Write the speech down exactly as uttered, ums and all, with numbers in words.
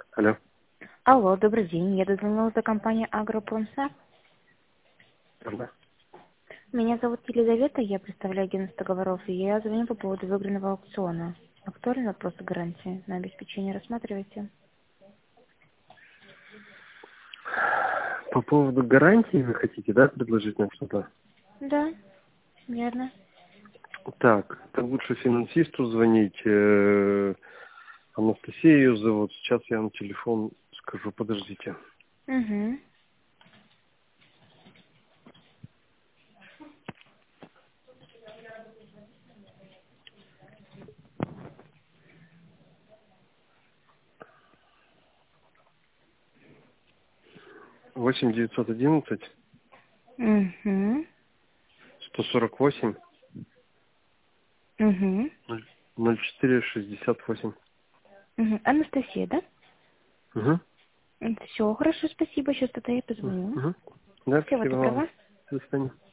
Алло. Алло, добрый день. Я дозвонилась до компании «Агропромсап». Да. Меня зовут Елизавета, я представляю агентство договоров, и я звоню по поводу выигранного аукциона. Актуальный вопрос о гарантии на обеспечение рассматриваете? По поводу гарантии вы хотите, да, предложить нам что-то? Да, верно. Так, это лучше финансисту звонить. э, Анастасия ее зовут. Сейчас я на телефон скажу, подождите. Угу. восемь девятьсот одиннадцать Угу. сто сорок восемь Угу. ноль четыре шестьдесят восемь. Угу. Анастасия, да? Угу. Все, хорошо, спасибо. Сейчас тогда я позвоню. Угу. Да, Всего спасибо вам. доброго. До свидания.